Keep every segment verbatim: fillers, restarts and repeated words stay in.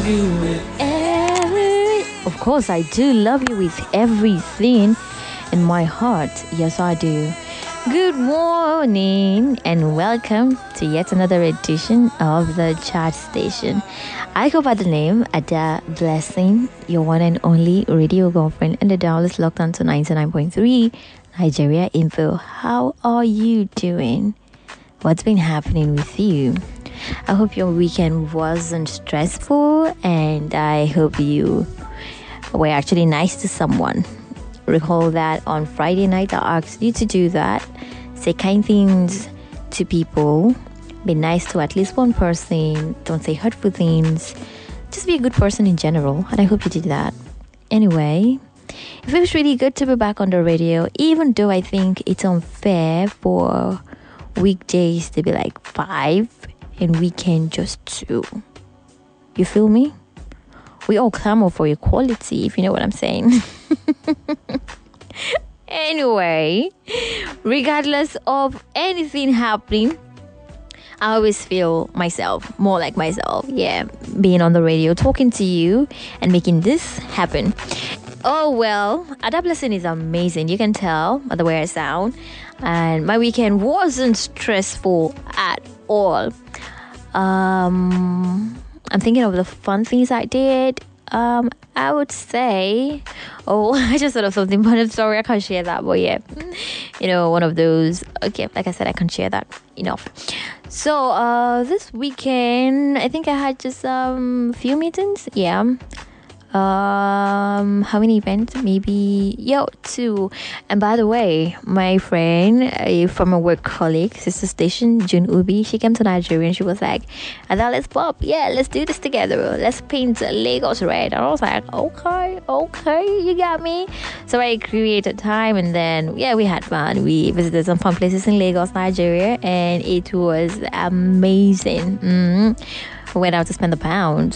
love you with every. Of course, I do love you with everything in my heart. Yes, I do. Good morning and welcome to yet another edition of the Chat Station. I go by the name Ada Blessing, your one and only radio girlfriend, and the dial is locked onto ninety-nine point three Nigeria Info. How are you doing? What's been happening with you? I hope your weekend wasn't stressful, and I hope you were actually nice to someone. Recall that on Friday night I asked you to do that. Say kind things to people. Be nice to at least one person. Don't say hurtful things. Just be a good person in general, and I hope you did that. Anyway, it feels really good to be back on the radio, even though I think it's unfair for weekdays to be like five and weekend just two. You feel me? We all clamor for equality, if you know what I'm saying. Anyway, regardless of anything happening, I always feel myself, more like myself. Yeah, being on the radio, talking to you and making this happen. Oh well, Ada Blessing is amazing. You can tell by the way I sound. And my weekend wasn't stressful at all. Um, I'm thinking of the fun things I did. Um, I would say, oh, I just thought of something, but I'm sorry I can't share that. But yeah, you know, one of those. Okay, like I said, I can't share that enough. So, uh, this weekend, I think I had just um, a few meetings. Yeah. Um, how many events? Maybe, yo, two. And by the way, my friend, a former work colleague, sister station, June Ubi, she came to Nigeria and she was like, I thought, let's pop, yeah, let's do this together. Let's paint Lagos red. And I was like, okay, okay, you got me. So I created time and then, yeah, we had fun. We visited some fun places in Lagos, Nigeria, and it was amazing. Mm-hmm. We went out to spend the pounds.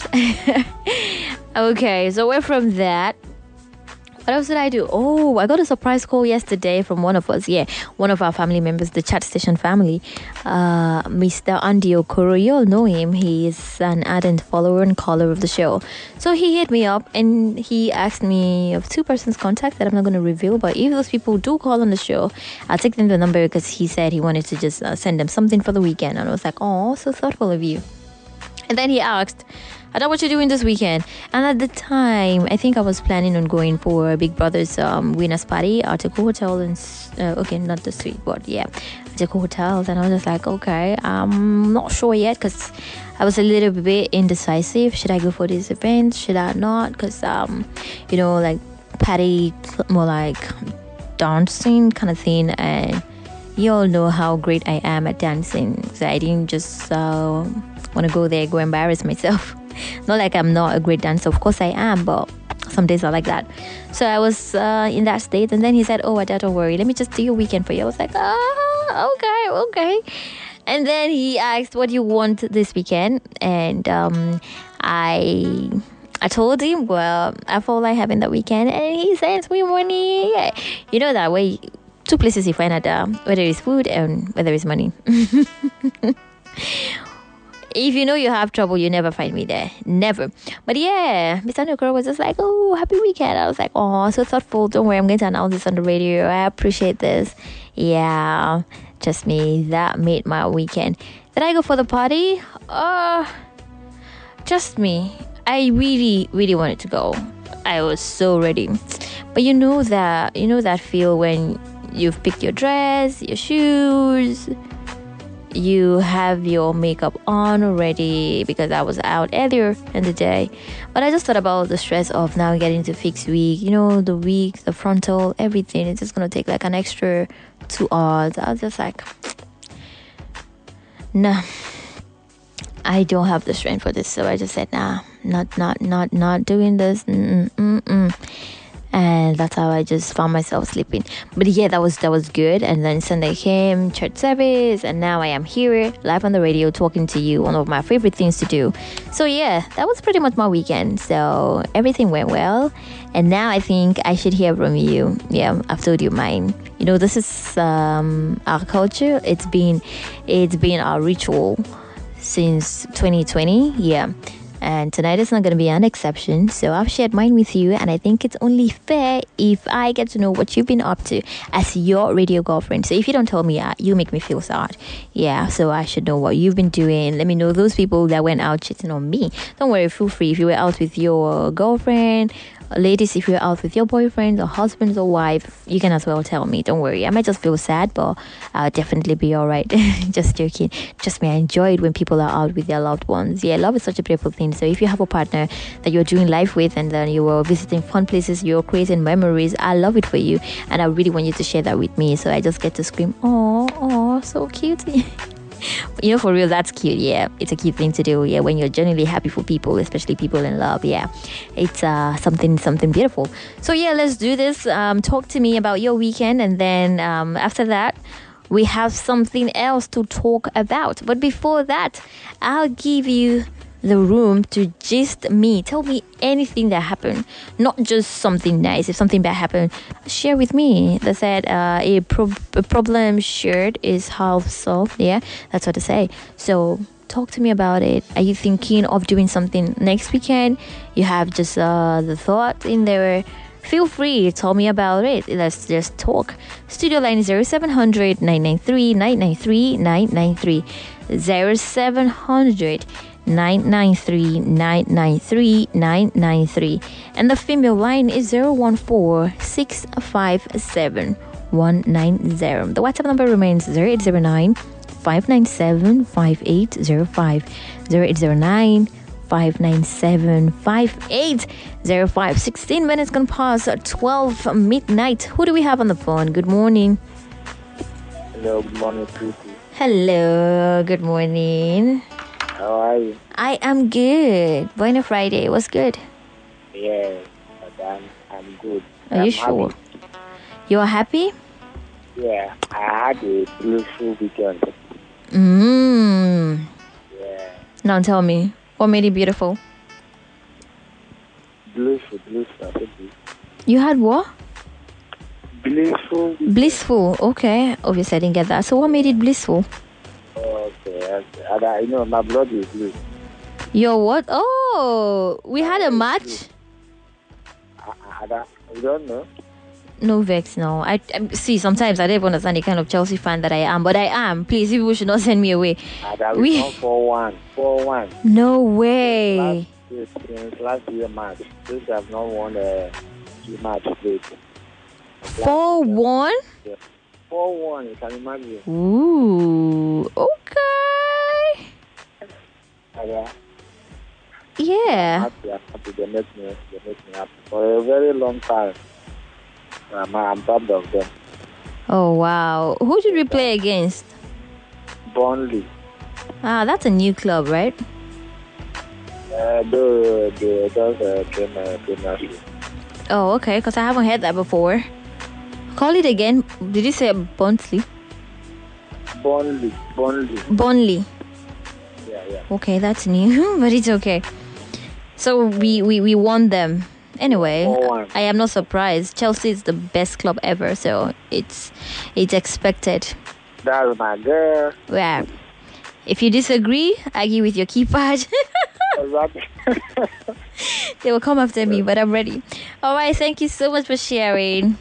Okay, so away from that, what else did I do? Oh, I got a surprise call yesterday from one of us. Yeah, one of our family members, the Chat Station family, uh, Mister Andy Okoro. You all know him. He is an ardent follower and caller of the show. So he hit me up and he asked me of two persons' contact that I'm not going to reveal. But if those people do call on the show, I'll take them the number because he said he wanted to just uh, send them something for the weekend. And I was like, oh, so thoughtful of you. And then he asked, I know what you're doing this weekend. And at the time, I think I was planning on going for Big Brother's um, winners party at Article Hotel. And, uh, okay, not the street, but yeah, Article Hotels. And I was just like, okay, I'm not sure yet because I was a little bit indecisive. Should I go for this event? Should I not? Because, um, you know, like party, more like dancing kind of thing. And you all know how great I am at dancing. So I didn't just uh, want to go there, go embarrass myself. Not like I'm not a great dancer. Of course I am, but some days are like that. So I was uh, in that state. And then he said, oh, Ada, don't worry. Let me just do your weekend for you. I was like, ah, okay, okay. And then he asked, what do you want this weekend? And um, I... I told him, well, I felt like having that weekend. And he sends me money. You know that way... Two places you find Ada, whether it's food and whether it's money. If you know you have trouble, you never find me there. Never. But yeah, Mister Nukro was just like, oh, happy weekend. I was like, oh, so thoughtful. Don't worry, I'm going to announce this on the radio. I appreciate this. Yeah, just me. That made my weekend. Did I go for the party? Uh, just me. I really, really wanted to go. I was so ready. But you know that, you know that feel when you've picked your dress, your shoes, you have your makeup on already, because I was out earlier in the day. But I just thought about the stress of now getting to fix wig, you know, the wig, the frontal, everything. It's just going to take like an extra two hours. I was just like, nah, I don't have the strength for this. So I just said, nah, not, not, not, not doing this. Mm-mm, mm-mm. And that's how I just found myself sleeping. But yeah, that was that was good. And then Sunday came, church service, and now I am here live on the radio talking to you, one of my favorite things to do. So yeah, that was pretty much my weekend. So everything went well, and now I think I should hear from you. Yeah, I've told you mine. You know, this is um our culture. It's been it's been our ritual since twenty twenty. Yeah, And tonight is not going to be an exception. So I've shared mine with you, and I think it's only fair if I get to know what you've been up to as your radio girlfriend. So if you don't tell me, uh, you make me feel sad. Yeah, so I should know what you've been doing. Let me know those people that went out cheating on me. Don't worry, feel free. If you were out with your girlfriend, ladies, if you're out with your boyfriend or husband or wife, you can as well tell me. Don't worry, I might just feel sad, but I'll definitely be all right. Just joking. Trust me, I enjoy it when people are out with their loved ones. Yeah, love is such a beautiful thing. So if you have a partner that you're doing life with, and then you were visiting fun places, you're creating memories, I love it for you, and I really want you to share that with me. So I just get to scream, oh, oh, so cute. You know, for real, that's cute. Yeah, it's a cute thing to do. Yeah, when you're genuinely happy for people, especially people in love. Yeah, it's uh something something beautiful. So yeah, let's do this. Um, talk to me about your weekend, and then um after that, we have something else to talk about. But before that, I'll give you the room to just me. Tell me anything that happened, not just something nice. If something bad happened, share with me. They said uh, a, pro- a problem shared is half solved. Yeah, that's what to say. So talk to me about it. Are you thinking of doing something next weekend? You have just uh, the thought in there. Feel free, tell me about it. Let's just talk. Studio line zero seven hundred nine nine three nine nine three nine nine three zero seven hundred nine nine three nine nine three nine nine three, and the female line is zero one four six five seven one nine zero. The WhatsApp number remains zero eight zero nine five nine seven five eight zero five zero eight zero nine five nine seven five eight zero five. Sixteen minutes gonna pass twelve midnight. Who do we have on the phone? Good morning. Hello, good morning, Preeti. Hello, good morning. How are you? I am good. Bueno Friday, what's good? Yes, but I'm, I'm good. Are I'm you sure? happy. You are happy? Yeah, I had a beautiful weekend. Mmm. Yeah, Now tell me, what made it beautiful? blissful, blissful, I said blissful. You had what? Blissful. Blissful. Okay. Obviously, I didn't get that. So what made it blissful? Okay, okay. And I, you know, my blood is blue. Your what? Oh, we had a match? I, I, I, you don't know? No vex, no. I, I see. Sometimes I don't even understand the kind of Chelsea fan that I am, but I am. Please, people should not send me away. And I We- won four one. four one. No Last way. year, since last year match. Since I've not won a two match played. Four one. four one, you can imagine. Ooh. Okay. And, uh, Yeah. happy, I'm happy. They make me, they make me happy for a very long time. I'm, I'm proud of them. Oh wow. Who did we play against? Burnley, Ah, that's a new club, right? uh, they they just uh, came uh, Premiership. Oh, okay. Because I haven't heard that before. Call it again. Did you say Burnley? Burnley, Burnley. Burnley. Yeah, yeah. Okay, that's new, but it's okay. So we, we, we won them. Anyway, four one. I am not surprised. Chelsea is the best club ever, so it's it's expected. That's my girl. Yeah. If you disagree, argue with your keypad. Exactly. They will come after me, but I'm ready. All right, thank you so much for sharing.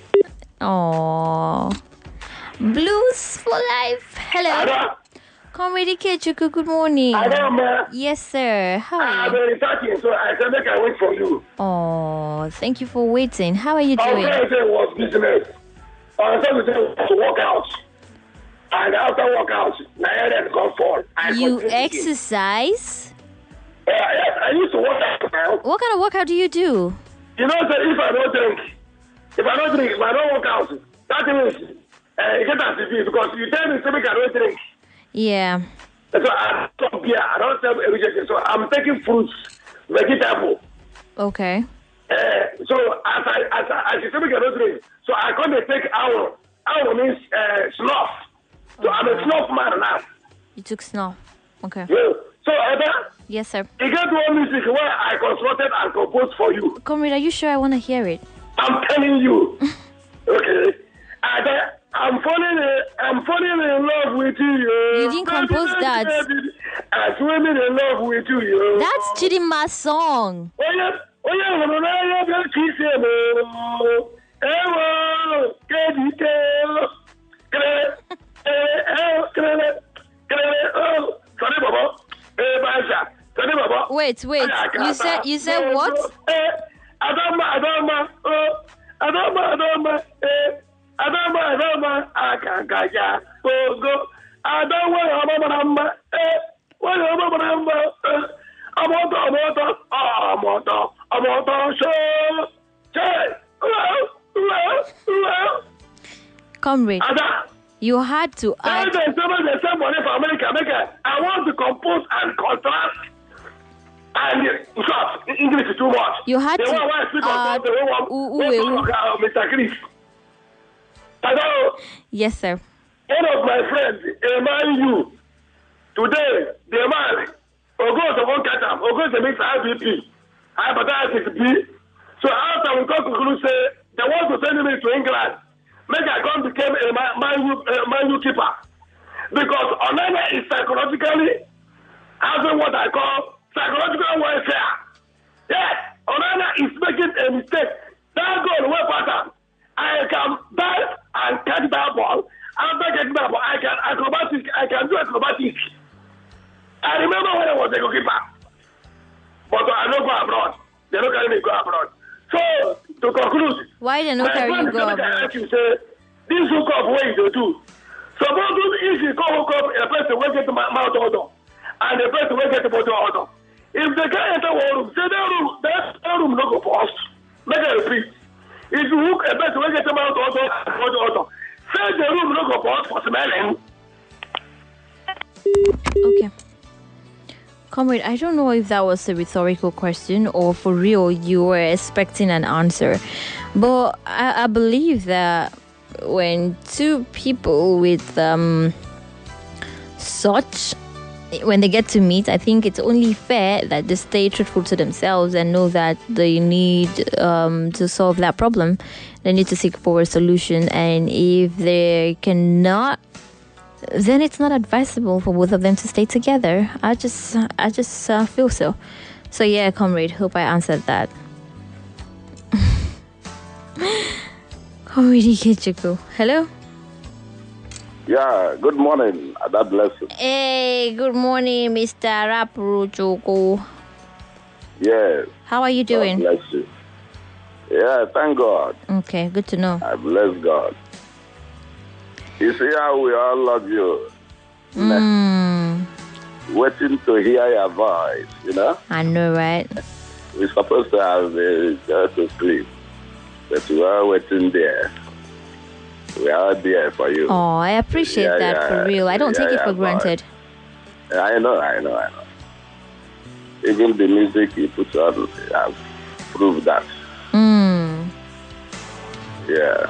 Oh, Blues for life. Hello. Comrade Kechuku, good morning. Hello, man. Yes, sir. How I've are you? been talking, so I said, make I wait for you. Oh, thank you for waiting. How are you Our doing? friend said was business. Our friend said was to work out. And after workout, my head has gone fall. I You continue. exercise? Yeah, yes, I used to work out now. What kind of workout do you do? You know, so if I don't drink, if I don't drink, if I don't work out, that means uh, it gets as it is because you tell me to make I don't drink. Yeah. So I stop beer, I don't sell everything. So I'm taking fruits, vegetable. Okay. Uh, so as I as I, as you say, we cannot drink. So I come to take hour. Hour means uh, snuff. So I'm a snuff man now. You took snuff. Okay. Yeah. So Ada, Yes, sir. you get one music where I constructed and composed for you. Comrade, are you sure I want to hear it? I'm telling you. Okay. Ada, I'm falling in, I'm falling in love with you. You didn't compose that. I'm swimming in love with you, yo. That's Chidima's song. Oh, yeah. Oh, yeah. Oh, yeah. Oh, yeah. Oh, yeah. Wait, wait. You said you said what? Adama, Adama, oh, Adama, Adama, eh, Adama, Adama, Akagaja, oh, go, Adama, Adama, eh, what Adama, eh, Amoto, Amoto, Amoto, Amoto, show, say, well, well, well. Comrade, Ada, you had to add. there's somebody that send money for America, America. I want to compose and contrast. And uh, short, English is too much. You had the to one who speak add about the one u- who u- talk, uh, Mister Chris. Hello, Yes, sir. one of my friends, remind you, today, the man, Ogo to one catch him, Ogo to mix I B P, hepatitis B. So after we come to Kulu say, they want to send me to England, make I come become a man, man, U, uh, man U keeper. Because Onana is psychologically having what I call psychological warfare. Yes, Onana is making a mistake. That goal, what pattern? I can dive and catch that ball. After catching that ball, I can acrobatic. I can do acrobatics. I remember when I was a goalkeeper, but I don't go abroad. They don't carry me go abroad. So to conclude, Why they not my carry you friend go come abroad? ask you say this hook up way you do. Suppose if you go hook up a person will get my mouth order and the person will get the body order. If they can't enter one room, say that room, that room no go post. Make a repeat. If you hook a person will get the mouth order and body order, say the room no go post for smelling. Okay. Comrade, I don't know if that was a rhetorical question or for real you were expecting an answer. But I, I believe that when two people with um such when they get to meet, I think it's only fair that they stay truthful to themselves and know that they need um, to solve that problem. They need to seek for a solution, and if they cannot, then it's not advisable for both of them to stay together. I just, I just uh, feel so. So yeah, comrade, hope I answered that. Comrade Ikechukwu, hello. Yeah, good morning. God bless you. Hey, good morning, Mister Rapruchukwu. Yes. How are you doing? God bless you. Yeah, thank God. Okay, good to know. I bless God. You see how we all love you. Mm, Waiting to hear your voice, you know? I know, right? We're supposed to have a go to sleep, but we are waiting there. We are there for you. Oh, I appreciate Yeah, that yeah, for real. I don't yeah, take it yeah, for boy. granted. I know, I know, I know. Even the music you put on has proved that. Mm. Yeah.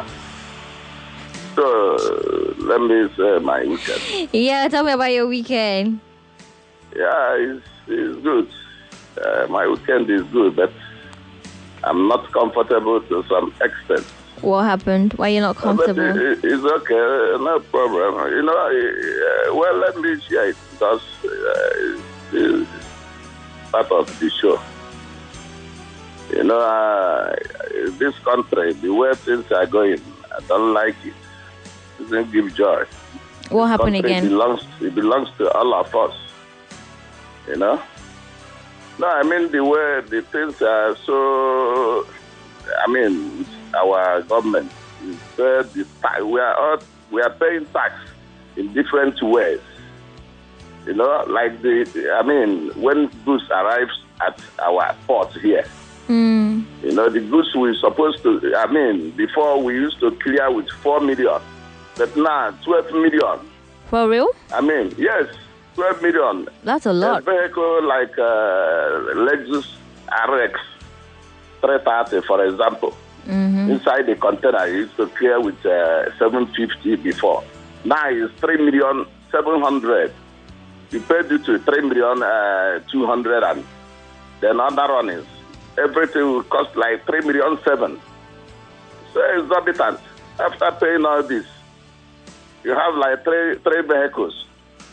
So, let me say my weekend. Yeah, tell me about your weekend. Yeah, it's, it's good. Uh, my weekend is good, but I'm not comfortable to some extent. What happened? Why are you not But comfortable? it, it's okay, no problem. You know, uh, well, let me share it because uh, it's part of the show. You know, uh, this country, the way things are going, I don't like it. It doesn't give joy. What happened Country again? Belongs, it belongs to all of us. You know? No, I mean the way the things are so. I mean, our government is uh, the tax. We are all, we are paying tax in different ways. You know, like the. I mean, when goods arrives at our port here, Mm. you know, the goods we supposed to. I mean, before we used to clear with four million, but now twelve million. For real? I mean, yes, twelve million. That's a A lot. vehicle like uh, Lexus R X three thirty, for example, Mm-hmm. inside the container, it used to clear with uh, seven fifty before. Now it's three million seven hundred. You paid it to three million uh, two hundred, and then other one is everything will cost like three million seven. So exorbitant. After paying all this, you have like three three vehicles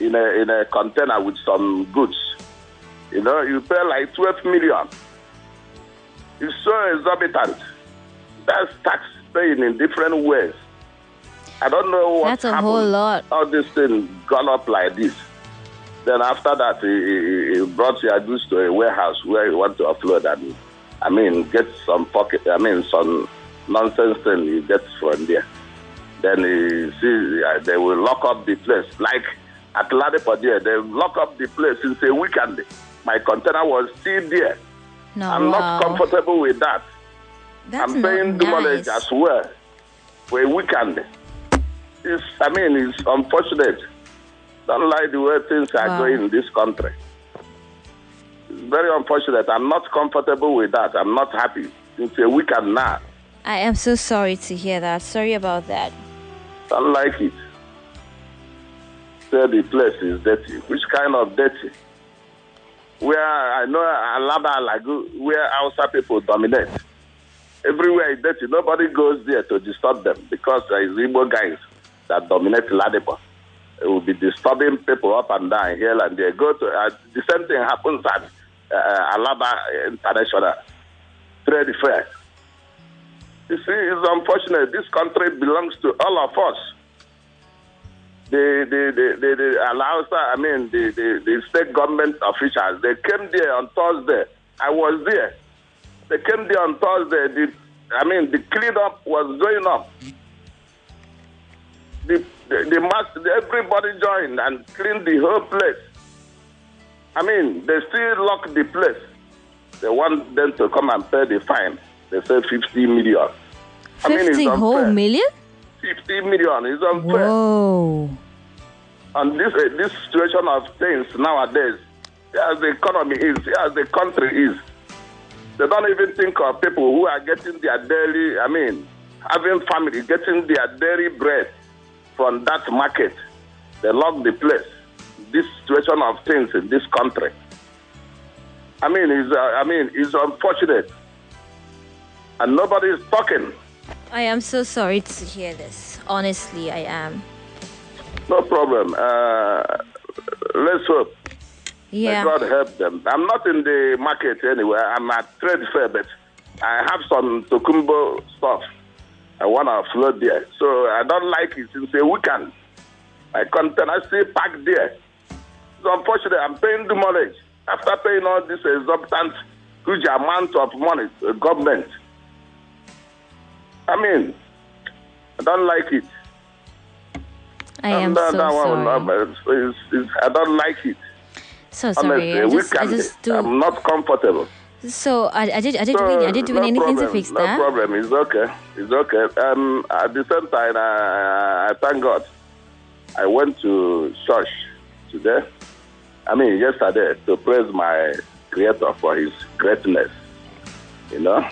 in a in a container with some goods. You know, you pay like twelve million. It's so exorbitant. That's tax paying in different ways. I don't know what That's a happened. whole lot. All this thing gone up like this. Then after that, he, he, he brought your goods to a warehouse where he want to offload and, I mean, get some pocket, I mean, some nonsense thing he gets from there. Then he see uh, they will lock up the place. Like at Ladipo there, they lock up the place since a weekend. My container was still there. No, I'm wow. not comfortable with that. That's I'm paying not the nice. mileage as well for a weekend. It's, I mean, it's unfortunate. Don't like the way things are Wow. going in this country. It's very unfortunate. I'm not comfortable with that. I'm not happy. It's a weekend now. I am so sorry to hear that. Sorry about that. Don't like it. Say the place is dirty. Which kind of dirty? Where I know Alaba, Lagu, where Hausa people dominate. Everywhere is dirty. Nobody goes there to disturb them because there is Igbo guys that dominate Ladipo. It will be disturbing people up and down here and there. Go to uh, the same thing happens at uh, Alaba International Trade Fair. You see, it's unfortunate. This country belongs to all of us. The the the the, the allows, I mean, the, the the state government officials. They came there on Thursday. I was there. They came there on Thursday. The, I mean, the cleanup was going up. The the, the mass, everybody joined and cleaned the whole place. I mean, they still lock the place. They want them to come and pay the fine. They say fifty million. I mean, it's Fifty unfair. whole million? fifty million is unfair. Whoa. And this uh, this situation of things nowadays, as the economy is, as the country is, they don't even think of people who are getting their daily, I mean, having family, getting their daily bread from that market. They lock the place. This situation of things in this country, I mean, is uh, I mean, is unfortunate, and nobody is talking. I am so sorry to hear this. Honestly, I am. No problem. Uh, let's hope. Yeah. May God help them. I'm not in the market anywhere. I'm at trade fair, but I have some Tokumbo stuff. I want to float there. So I don't like it since a weekend. My container still packed there. It's unfortunate. I'm paying the money. After paying all this exorbitant, huge amount of money to the government. I mean, I don't like it. I am that, so that one, sorry. it's, it's, it's, I don't like it. So sorry. I Honestly, just, I weekend, just do. I'm not comfortable. So I, I did. I did So, doing. I did doing no anything problem, to fix no that. No problem. It's okay. It's okay. Um, at the same time, I, I thank God. I went to church today. I mean, yesterday to praise my Creator for His greatness. You know.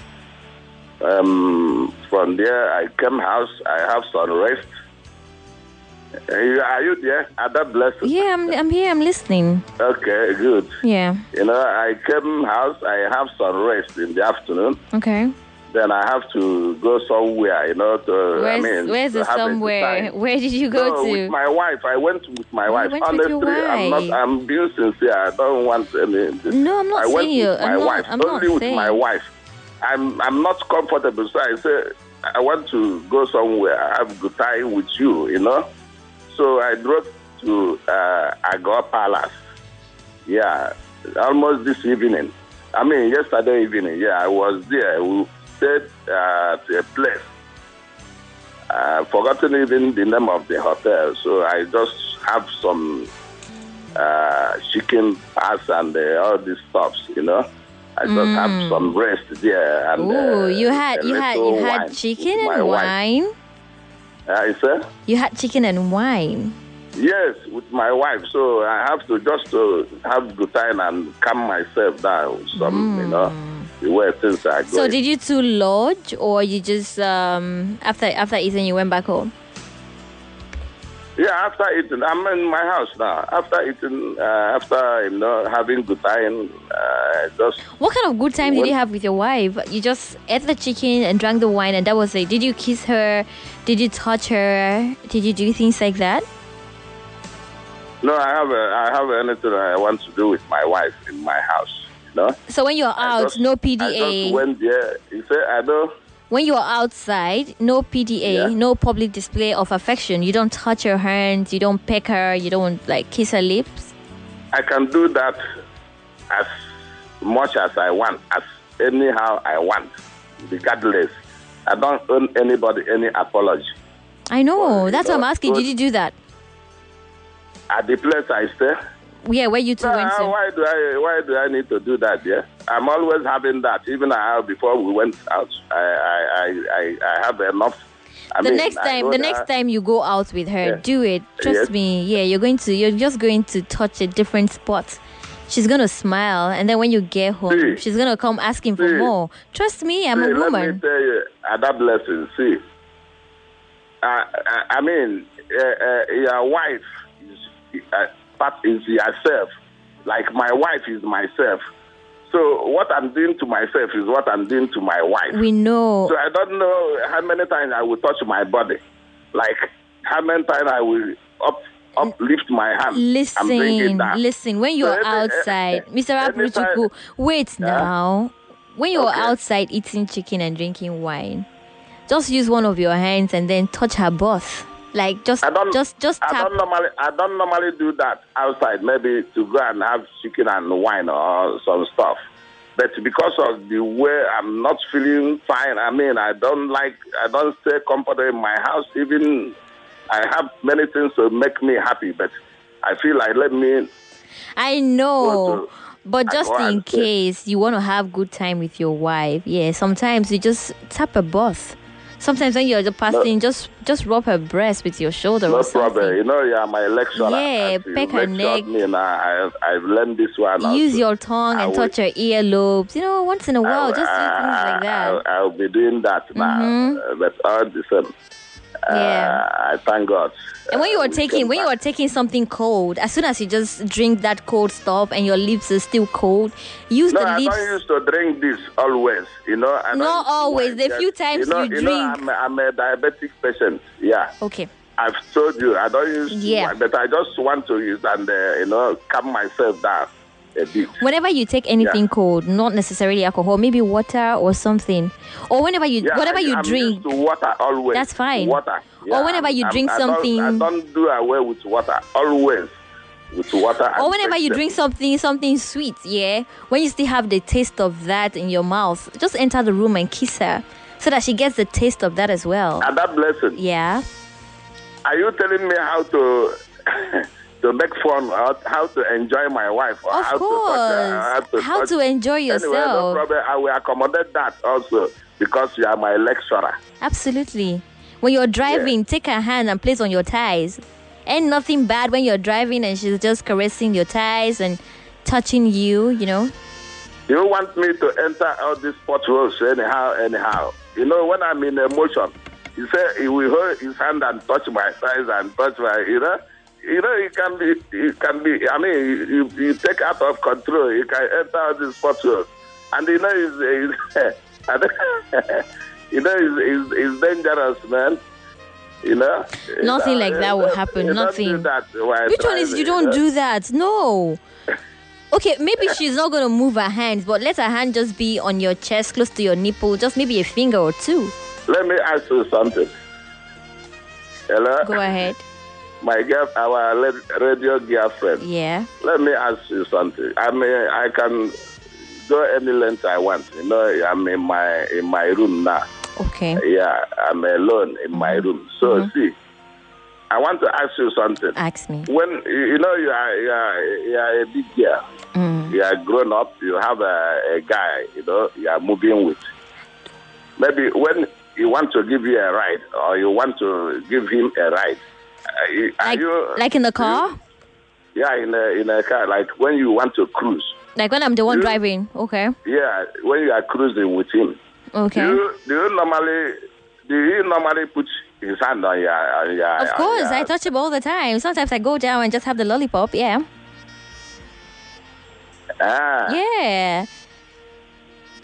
Um, from there, I came house. I have some rest. Are you, are you there? Are that blessed? Yeah, I'm. I'm here. I'm listening. Okay, good. Yeah. You know, I came house. I have some rest in the afternoon. Okay. Then I have to go somewhere, you know, to, Where's, I mean, where's to the have a good somewhere? time. Where did you go No, to? with my wife. I went with my You wife. went with Honestly, your I'm not, wife. I'm being sincere. I don't want any. No, I'm not I went saying you. with my I'm not. wife. I'm Only not with saying. my wife. I'm, I'm not comfortable. So I say, I want to go somewhere, have a good time with you, you know. So I drove to uh, Agua Palace. Yeah, almost this evening. I mean, yesterday evening. Yeah, I was there. We stayed uh, at a place. I've forgotten even the name of the hotel. So I just have some uh, chicken pass and uh, all these stuffs, you know. I just Mm. have some rest there. And, Oh, uh, you had a you had little you had wine chicken with my and wife. wine. Uh, you say? You had chicken and wine. Yes, with my wife. So I have to just to have good time and calm myself down. Some, you know, the way things are going. So did you two lodge, or you just um after after eating you went back home? Yeah, after eating, I'm in my house now. After eating, uh, after you know having good time, uh, just What kind of good time did What- you have with your wife? You just ate the chicken and drank the wine, and that was it. Did you kiss her? Did you touch her? Did you do things like that? No, I have a, I have anything I want to do with my wife in my house. You know. So when you're I out, just- no P D I A. just went there. You say I don't. When you're outside, no P D A, Yeah. no public display of affection. You don't touch her hands, you don't peck her, you don't like kiss her lips. I can do that as much as I want, as anyhow I want, regardless. I don't owe anybody any apology. I know. Well, That's you what I'm know, asking. Did good. you do that? At the place I stay, Yeah, where you two nah, went to? why do I why do I need to do that? Yeah, I'm always having that. Even I have before we went out, I I I, I, I have enough. I The mean, next I time, know the that- next time you go out with her, Yeah. do it. Trust Yes. me. Yeah, you're going to. You're just going to touch a different spot. She's gonna smile, and then when you get home, See. she's gonna come asking for See. more. Trust me, I'm See, a let me woman. tell you, that blessing. See, uh, I, I mean, uh, uh, your wife is uh, part is yourself. Like my wife is myself. So what I'm doing to myself is what I'm doing to my wife. We know. So I don't know how many times I will touch my body. Like how many times I will up uplift my hand. and bring it Listen, down. listen. When you're So any- outside, Mister anytime- Apuruchuku, wait now. When you're Okay. outside eating chicken and drinking wine, just use one of your hands and then touch her boss. Like just, I don't, just, just I tap. don't normally, I don't normally do that outside. Maybe to go and have chicken and wine or some stuff. But because of the way I'm not feeling fine, I mean, I don't like, I don't stay comfortable in my house. Even I have many things to make me happy, but I feel like let me. I know. Go to- But I just go in and say- case you want to have good time with your wife, yeah, sometimes you just tap a boss. Sometimes when you're just passing, just just rub her breast with your shoulder No or something. problem. You know, you are my lecturer. Yeah, As you peck her lectured neck. Me and I, I've, I've learned this one. Use also. your tongue I and will- touch her earlobes. You know, once in a while, I- just do things I- like that. I, I'll be doing that now. Mhm. Uh, but all the same, uh, Yeah. I thank God. And when you Uh, are we taking came when you back. are taking something cold, as soon as you just drink that cold stuff and your lips are still cold, use No, the I lips. don't used to drink this always. You know, I don't Not used to always. wine The just- few times you, know, you you drink. know, I'm, a, I'm a diabetic patient. Yeah, Okay. I've told you I don't use. Yeah. wine, but I just want to use and uh, you know calm myself down a bit. Whenever you take anything Yeah. cold, not necessarily alcohol, maybe water or something, or whenever you Yeah, whatever I, you I'm drink, used to water always. That's fine. Water. Or whenever you I'm- drink I don't- something- I don't do away with water. Always with water. or and whenever you vegetables. drink something something sweet, yeah, when you still have the taste of that in your mouth, just enter the room and kiss her so that she gets the taste of that as well. And that blessing. Yeah. Are you telling me how to to make fun, or how to enjoy my wife, or Of how course. to touch her, how to, How touch- to enjoy Anyway, no yourself. problem. I will accommodate that also because you are my lecturer. Absolutely. When you're driving, take her hand and place on your thighs. Ain't nothing bad when you're driving and she's just caressing your thighs and touching you, you know. You want me to enter all these potholes anyhow, anyhow. You know, when I'm in emotion, he said he will hold his hand and touch my thighs and touch my, you know. You know, it can be, it can be, I mean, you, you take out of control, you can enter all these potholes. And you know, it's, it's, you know, it's, it's, it's dangerous, man. You know? Nothing You like know, that will you happen, don't nothing. do that while Which one is you driving, don't know? do that? No. Okay, maybe she's not going to move her hands, but let her hand just be on your chest, close to your nipple, just maybe a finger or two. Let me ask you something. Hello? Go ahead. My girl, our la- radio girlfriend. Yeah. Let me ask you something. I mean, I can go any length I want. You know, I'm in my in my room now. Okay. Yeah, I'm alone in my room. So see, I want to ask you something. Ask me. When you you know you are you are, you are a big girl, Mm. you are grown up, you have a, a guy, you know, you are moving with. Maybe when you want to give you a ride or you want to give him a ride, are you, are Like, you like in the car? yeah, in a in a car, like when you want to cruise. Like when I'm the one You- driving. Okay. Yeah, when you are cruising with him. Okay. Do you, do you normally do you normally put his hand on your on your Of on course, your- I touch him all the time. Sometimes I go down and just have the lollipop. Yeah. Ah. Yeah.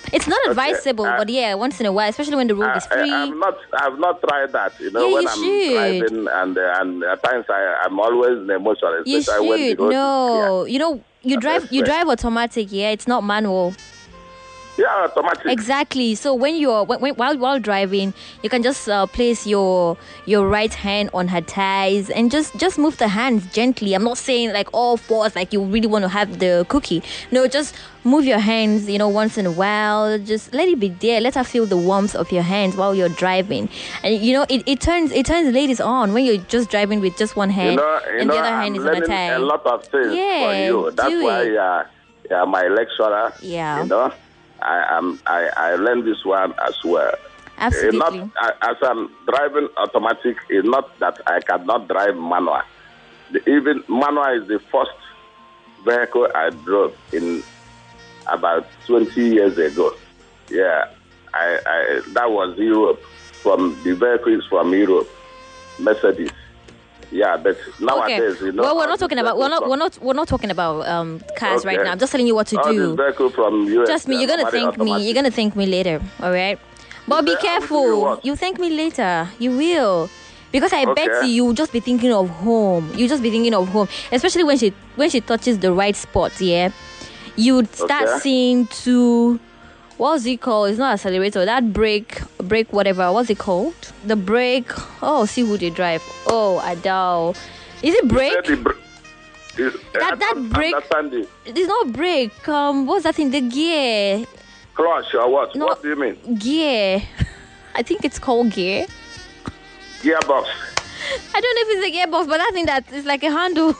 It's not Okay, advisable, uh, but yeah, once in a while, especially when the road I, is free. I, I've not, I've not tried that. You know, Yeah, when you I'm should. driving, and uh, and at times I, I'm always emotional, You especially when the should. road is No, you know, you At drive. You express. drive automatic. Yeah, it's not manual. clear. Yeah, automatic. Exactly. So when you're when, when, while while driving, you can just uh, place your your right hand on her thighs and just just move the hands gently. I'm not saying like all fours, like you really want to have the cookie. No, just move your hands. You know, once in a while, just let it be there. Let her feel the warmth of your hands while you're driving, and you know it, it turns it turns ladies on when you're just driving with just one hand You know, you and know, the other I'm hand is on her learning thigh. a lot of things Yeah, for you. That's do why it. uh, yeah, my lecturer. Yeah. You know, I am I, I learned this one as well. Absolutely. It's not I- as I'm driving automatic. It's not that I cannot drive manual. The, even manual is the first vehicle I drove in about twenty years ago. Yeah, I, I that was Europe. From the vehicle is from Europe, Mercedes. Yeah, but nowadays, Okay. you know. Well, we're all not talking these about we're vehicles not we're not we're not talking about um cars right Okay. now. I'm just telling you what to all do. these vehicles from U S. Trust me, you're gonna normally thank me. automatic. You're gonna thank me later. All right. But be say, I will do you careful. what? You thank me later. You will. Because I bet Okay. you you'll just be thinking of home. You just be thinking of home, especially when she when she touches the right spot. Yeah, you'd start Okay. seeing to what's it called? It's not accelerator. That brake, brake, whatever. What's it called? The brake. Oh, see who they drive. Oh, Adele. Is it Said brake? the br- is- That- I that don't brake- understand it. It's not brake. Um, what's that thing? The gear. Clutch or what? No. What do you mean? Gear. I think it's called gear. Gearbox. I don't know if it's a gearbox, but I think that it's like a handle.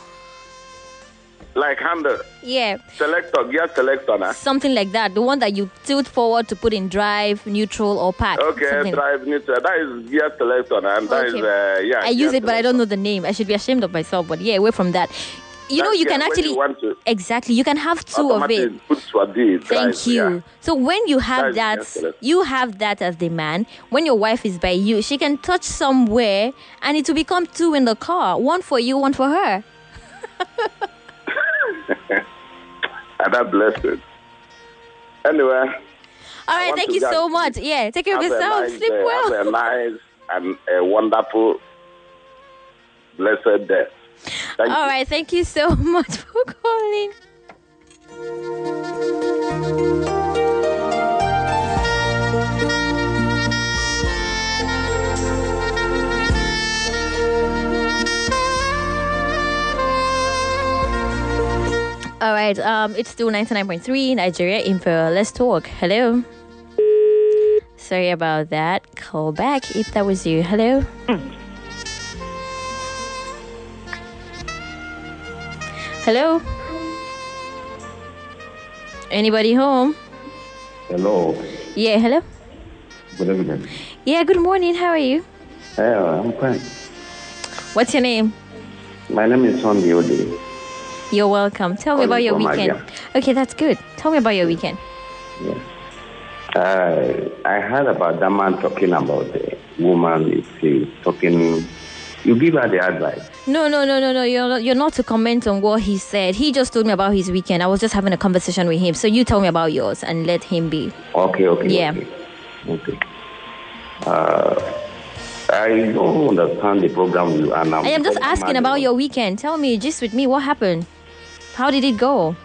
Like handle. Yeah, Selector, gear selector now. something like that. The one that you tilt forward to put in drive, neutral, or park. Okay, Something. drive neutral. That is gear selector now. And that is, Okay. uh, yeah. I use gear it, but I don't know selector. the name. I should be ashamed of myself. But yeah, away from that. You know, That's you can gear when actually you want to exactly. You can have two of automatic it. put to a D, Thank drive, you. yeah. So when you have That that, is excellent. you have that as the man. When your wife is by you, she can touch somewhere, and it will become two in the car. One for you, one for her. And that blessed. Anyway. All right, want thank to you just so much. Yeah, take care of Have a yourself. nice Sleep day. well. Have a nice and a wonderful, blessed day. Thank All you. right, thank you so much for calling. All right, um, it's still ninety-nine point three Nigeria Info. Let's talk. Hello. Sorry about that. Call back if that was you. Hello. Hello. Anybody home? Hello. Yeah, hello. Good evening. Yeah, good morning. How are you? Hey, I'm fine. What's your name? My name is Sunday Ode. You're welcome. Tell me Calling about your from weekend. Abia. Okay, that's good. Tell me about your weekend. Yes. Uh, I heard about that man talking about the woman. Is he talking? You give her the advice. No, no, no, no, no. You're not, you're not to comment on what he said. He just told me about his weekend. I was just having a conversation with him. So you tell me about yours and let him be. Okay, okay. Yeah. Okay. okay. Uh, I don't understand the program you are now. I am just asking about your weekend. Tell me, just with me, what happened? How did it go?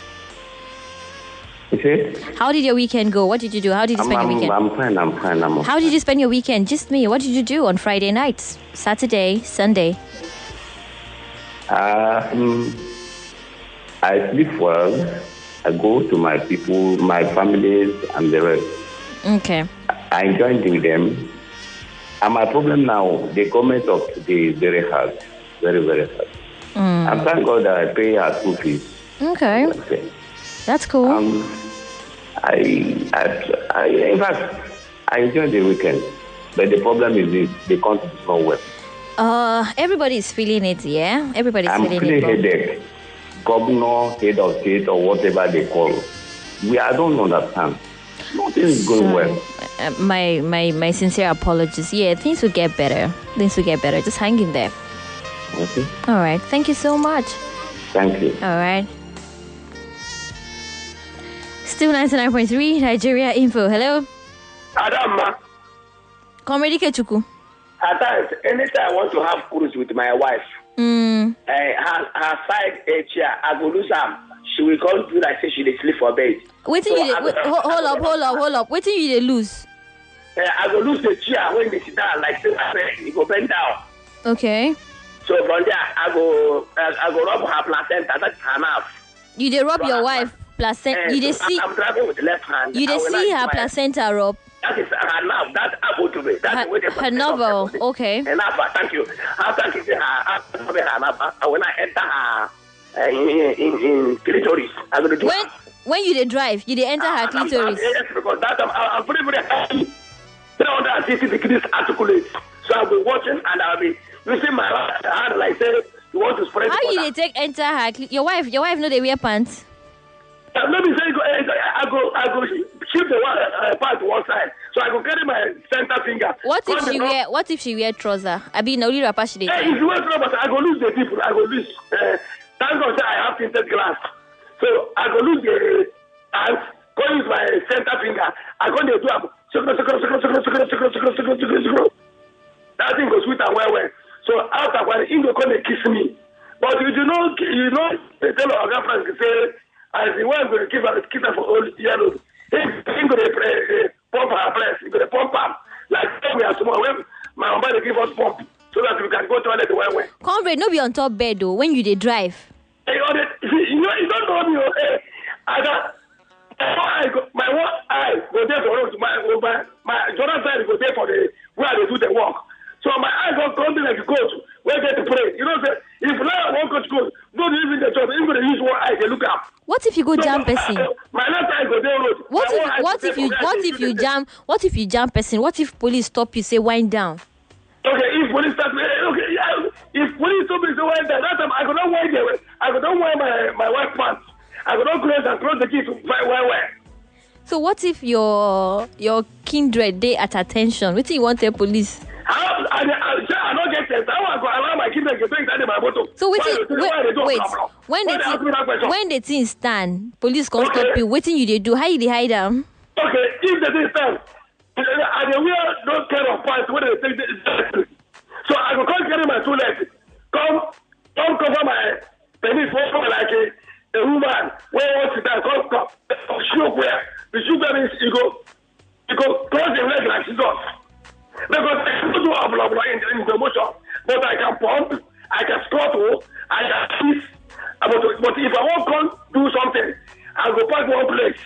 You see? How did your weekend go? What did you do? How did you I'm, spend your I'm, weekend? I'm fine. I'm fine. I'm How did you spend your weekend? Just me. What did you do on Friday nights, Saturday, Sunday? Um, I sleep well. I go to my people, my families, and the rest. Okay. I enjoy doing them. And my problem now, the government of today is very hard. Very, very hard. Mm. I thank God that I pay her school fees. Okay. Okay. That's cool. Um, I, I, I, in fact, I enjoy the weekend. But the problem is this, the country is not well. Uh, everybody's feeling it, yeah? Everybody's I'm feeling feeling it. bro. headache. Governor, head of state, or whatever they call. We, I don't understand. Nothing is going Sorry. well. Uh, my, my, my sincere apologies. Yeah, things will get better. Things will get better. Just hang in there. Okay. All right. Thank you so much. Thank you. All right. Still ninety-nine point three Nigeria Info. Hello. Adama. Comrade Kechuku. At times, anytime I want to have cruise with my wife, Mm. uh, her, her side uh, chair, I go lose her. She will come do like say she dey sleep for bed. Waiting So you I dey, wait, go- hold, hold up, hold up, hold up. Waiting you dey lose. Uh, I go lose the chair when they sit down like say I say, he go bend down. Okay. So from there, I go I, I go rub her placenta. That's her nerve. You dey rub So your I- wife placenta. Eh, You dey so see. I, I'm driving with the left hand. You I dey will see not her use my- placenta rub. That is her nerve. That's able to me. That's Her, the way they her novel. Okay. And after, thank you. After kissing her, after rubbing her nerve, uh, when I enter her uh, in, in, in clitoris, I'm going to do When when you dey drive, you dey enter her I'm- I'm- clitoris. Yes, because that time I- I'm very, very happy. three hundred sixty degrees articulate. So I'll be watching and I'll be using my hand like say, you want to spread How the you water. dey take enter her? Cli- your wife, your wife no dey wear pants. Uh, Let me say, go, uh, I go, I go shift the one uh, part to one side. So I go carry my center finger. What if Come she the- wear? What if she wear trouser? I be na only wrapper she dey. Hey, wear. if you want to know, but I go lose the people. I go lose. Uh, thank God say I have tinted glass. So I go lose the hands. Go use my center finger. I go dey do am. Sukro, sukro, sukro, sukro, sukro, sukro, sukro, sukro, sukro, sukro. That thing go sweet and well, well. So after when he go come and kiss me. But you do know, you know, they tell our girlfriend say, as the one going to give her kiss her for all yellow. He he go to uh, pump her breast. He go to pump her like we are tomorrow. When my mama dey give us pump so that we can go toilet well, well. Comrade, no be on top bed though. When you dey drive. Hey, on it, you know, you don't know me. oh, Hey, I got my one eye, go, my one eye go there for road. My my my Jordan side go there for the where they do the work. So my eye go come be like a coach. Where they to pray. You know, say if now one coach goes, don't even the job. Even use one eye, they look up. What if you go So, jam uh, person? uh, My left eye go there road. What My one eye if what go if there you for where what they if do you the- jam what if you jam person? What if police stop you say wind down? Okay, if police start, eh, okay, yeah, if police stop me, say wind down. That time I go not wind there. I go not wear my my white pants. I go not close and close the key to wear wear wear. So what if your your kindred dey at attention? Wetin you want tell police? How I, I, I, I don't get sense. How I go allow my kids to take that in my bottle? So Why wetin they say- why they wait do wait problem? when Why the they ask me that thing question? when the thing stand, police come Okay. stop you. Wetin you dey do? How you dey hide am? Okay, if the thing stand, I dey wear those kind of pants when they take the so I go come carry my two legs, come come cover my penis for like a, a woman where wants to die, come come shoe where the shoe means you go you go cross the leg like scissors. Because I can do a blah blah in, in the motion, but I can pump, I can scuttle, I can kiss. But, but if I want to do something, I go back one place.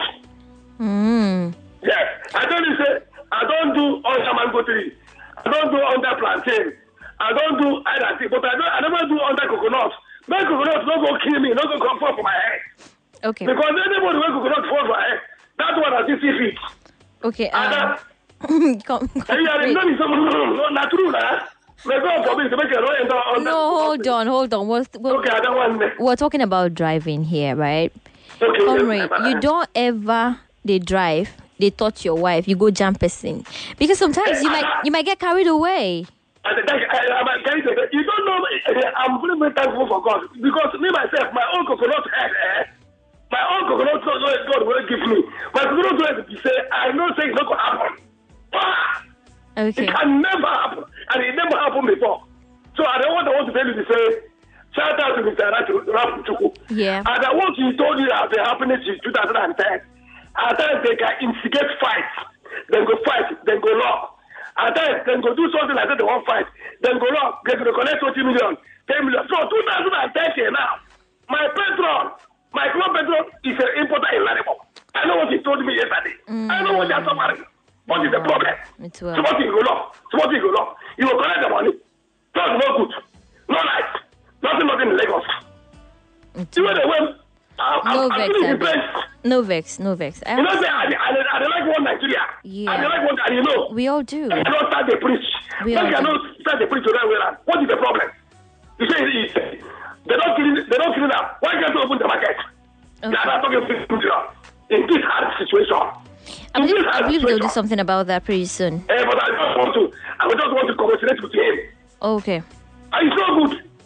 Mm. Yes, I don't say I don't do under mango tree, I don't do under plantain, I don't do either thing, but I don't I never do under coconut. My coconut no go kill me, no go come fall for my head. Okay. Because anybody when coconut fall for my head, that one I see feet. Okay. And Um, that come, come, and you are wait. not so no not true na. May God forbid to make a no enter under. No, hold on, hold on. We're, we're, Okay, I don't want. we're talking about driving here, right? Okay. Comrade, you don't ever they drive, they touch your wife, you go jam person. Because sometimes you might you might get carried away. And that, I, I, I, can you say that? You don't know, eh, I'm very, very thankful for God. Because me, myself, my own coconut head, eh, my own coconut head, God will give me. My coconut head, you say, I know say it's not going to happen. Ah! Okay. It can never happen. And it never happened before. So I don't want, I want to tell you to say, shout out to Mister Rafuchuku. Yeah. And I want to told you that the happiness in two thousand ten. At times they can instigate fights. Then go fight, then go law. At times they go do something like that, they won't fight. Then go law, they go collect twenty million, ten million. So two thousand ten now, my petrol, my club petrol is an importer in Laribo. I know what he told me yesterday. Mm. I know what they're suffering. What is the problem? It's well. So what you go law? So what you go law? You will collect the money. That's no good. No light. Nothing, nothing in Lagos. It's Even well. the way I, No I, I vex, feel I the place. beg. No vex, no vex. I You know, understand. say, I, I, I, I like one Nigeria. Yeah. I like one, and you know, We all do. I cannot start the preach. We When all you do. cannot start the preach to that way, what is the problem? You say it, it, they don't clean, they don't clean up. Why can't you open the market? Okay. They are not talking to in this hard situation. I In believe, this I hard believe they'll do situation. something about that pretty soon. Eh, but I just want to, I just want to congratulate with him. Okay. And it's so good.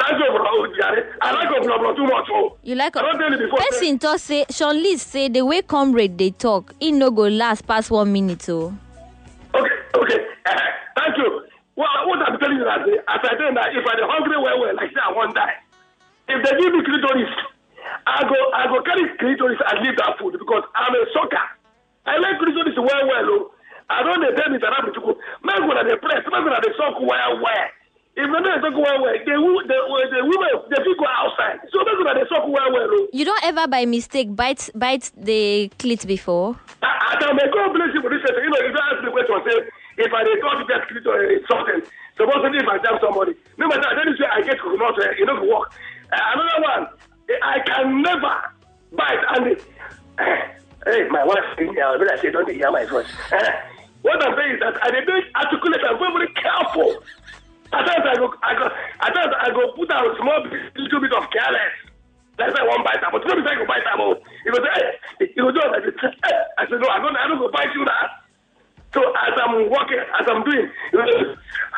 like Oblo, I like Oblo too much. You like I don't tell you before. person talk say Sean Lee say the way comrade they talk, it no go last past one minute too. Okay, okay. Uh, thank you. Well, what I'm telling you that as I tell that if I'm hungry well well, like say I won't die. If they give me clitoris, I go I go carry clitoris and leave that food because I'm a sucker. I like clitoris well well. Oh. I don't know tell me that I'm to go. Man go to the press, man go to the sock well well. If they don't talk well well, the the the women they fit go outside. So they go to the sock well well. Oh. You don't ever by mistake bite bite the clit before? I, I may God bless you for this. You know, if you ask the question, say if I did not get clitoris something, supposedly if I tell somebody, no matter then you say I get coconut, uh, you know, work. Uh, another one, I can never bite and uh, hey, my wife, I will say don't hear my voice. Uh, what I'm saying is that I didn't articulate. I'm very, very careful. At times I go, I go, at times I go put out a small little bit of careless. That's why I won't bite them. But don't say I go bite them. He goes, hey, he goes, I said, I said, no, I'm not, I don't go bite you now. So as I'm walking, as I'm doing, he goes,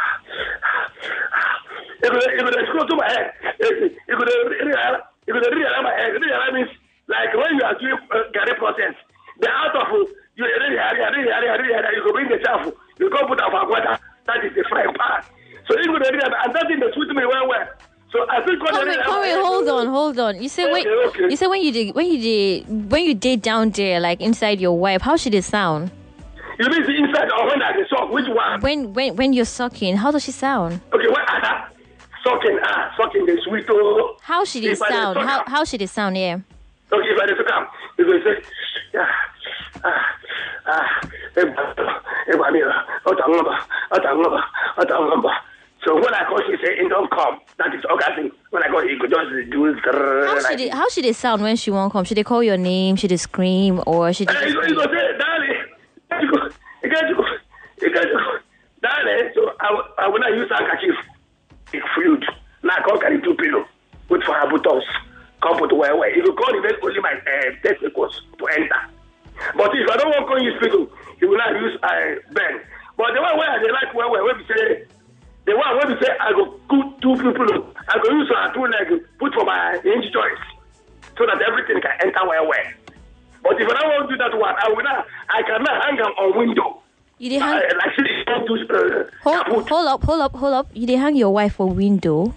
if it scroll to my head, it could it could really around my head. Really around means like when you are doing uh, Gary process, the out of you really really really you go bring the chaff, you go put out water. That is the frying pan. So it could really and that thing that suits me well well. So I think Come wait, come wait, hold on, hold on. You say okay, wait, okay. you say when you did when you did when you did down there like inside your wife, how should it sound? You mean the inside or when I suck? Which one? When when when you're sucking, how does she sound? Okay, what other? Sucking, ah, sucking the sweet. Oh. How should it If I dey sound? suck How am. how should it sound? Yeah. Okay, if I dey come, you go say, ah, ah, ah, eh, eh, Vanilla, Otangamba, Otangamba, Otangamba. So when I call, she say, it don't come. That is orgasm. When I call, you could just do How like should it how should it sound when she won't come? Should they call your name? Should they scream or should they Eh, just you go, you go say, darling, you go, you go, you go, you go, you go, darling. So I, will- I will not use handkerchief. It's fluid. Now I can't carry two pillows. Put for her buttons. Come put where where. If you call the best, only my uh, testicles to enter. But if I don't want to use pillow, you will not use uh, Ben. But the one where they like where where we say, the one where we say I go put two people, I go use her two legs, put for my hinge joints, so that everything can enter where where. But if I don't want to do that one, I will not. I cannot hang them on window. you they Uh, hang like she don't do uh, hold, kaput. hold up, hold up, hold up. You they hang your wife for window.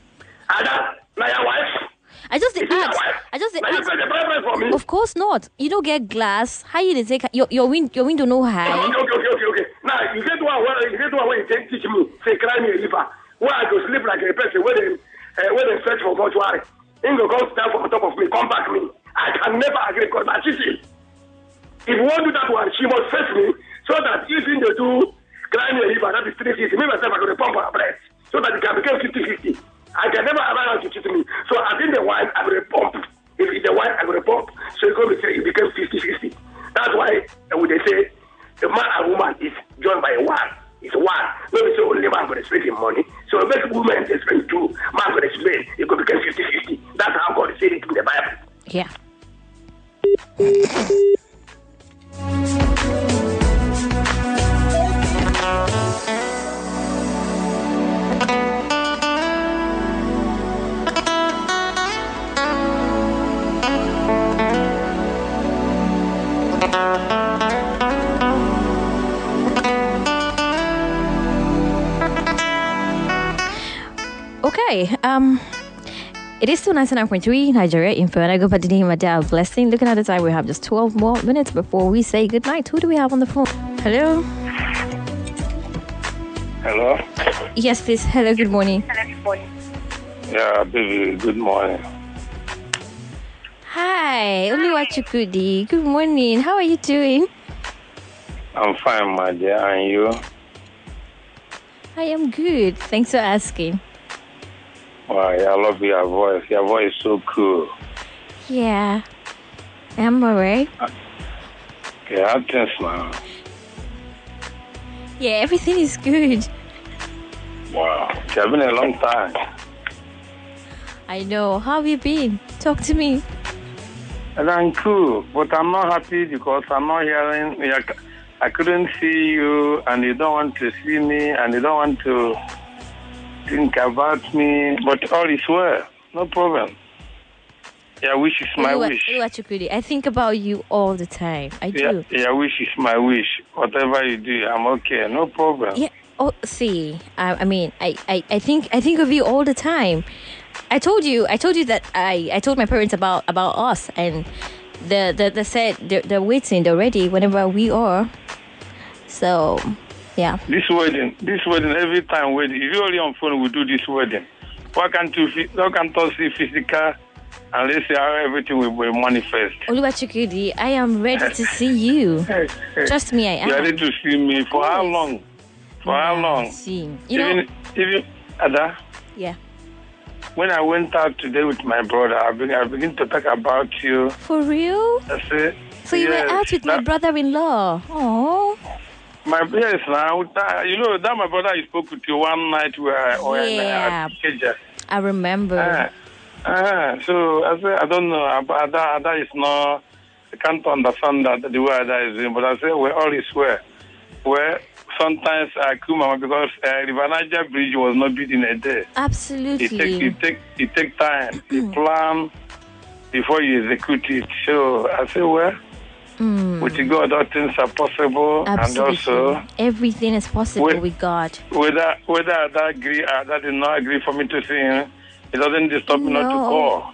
Ada, now your wife. I just Is did it your ask. wife? I just did Now you ask. pay the price for me. Of course not. You don't get glass. How you dey take your your win your window no Okay, high? okay, okay, okay, okay. Now you get one where you get one where you can teach me. Say, cry me a river. Where I go sleep like a person where they uh, where they search for mortuary. He go come stand on top of me, come back me. I can never agree because that's cheating. If you want to do that one, she must face me so that if in the do cry me a river, that is three fifty. Me myself I go to pump her breast so that it can become fifty fifty. I can never allow her to cheat me. So I think the wine I go to pump. If it's the wine I go to pump. So you go to say it became fifty fifty. That's why uh, when they say the man and woman is joined by one. It's one. Maybe say only man going to spend him money. So make women they spend two. Man going to spend. It could become fifty fifty. That's how God said it in the Bible. Yeah. Okay. Um. It is still ninety-nine point three Nigeria Info, and I go by the name of Adele Blessing. Looking at the time, we have just twelve more minutes before we say goodnight. Who do we have on the phone? Hello? Hello? Yes, please. Hello, good morning. Yeah, baby, good morning. Hi, Oluwachukudi. Good morning. How are you doing? I'm fine, my dear, and you? I am good. Thanks for asking. Wow, yeah, I love your voice. Your voice is so cool. Yeah. I'm alright. Yeah, thanks, man. Yeah, everything is good. Wow, it's been a long time. I know. How have you been? Talk to me. And I'm cool, but I'm not happy because I'm not hearing. I couldn't see you, and you don't want to see me, and you don't want to think about me, but all is well. No problem. Your wish is my Oluwa- wish. Oluwachukwudi, I think about you all the time. I Yeah, do. your wish is my wish. Whatever you do, I'm okay. No problem. Yeah. Oh, see, I, I mean, I, I, I think I think of you all the time. I told you, I told you that I, I told my parents about, about us, and the the they said they're, they're waiting, they're ready whenever we are. So, yeah. This wedding, this wedding, every time wedding, if you're only on phone, we do this wedding. Why can't you, fi- why can't you see physical, and let's see how everything will, will manifest? Oluwachukwudi, I am ready to see you. Trust me, I am. You are ready to see me for how Yes. long? For how Yeah, long? See, you know, Even, even, Ada, yeah. when I went out today with my brother, I began, I began to talk about you. For real? I said, So you yes, were out with my that- brother-in-law. Oh, My yes, now that, you know that my brother I spoke with you one night where or Yeah. in Keja. I remember. Ah, ah, so I said I don't know about that. That is not. I can't understand that the way that is doing. But I say well, all is well. Well, sometimes I come out because uh, River Niger Bridge was not built in a day. Absolutely. It take it take it take time. You plan before you execute it. So I say well. Mm. With God, all things are possible, Absolutely. and also Everything is possible Wait. with God. whether whether that agree or that did not agree for me to see him, it doesn't disturb me not to No. call.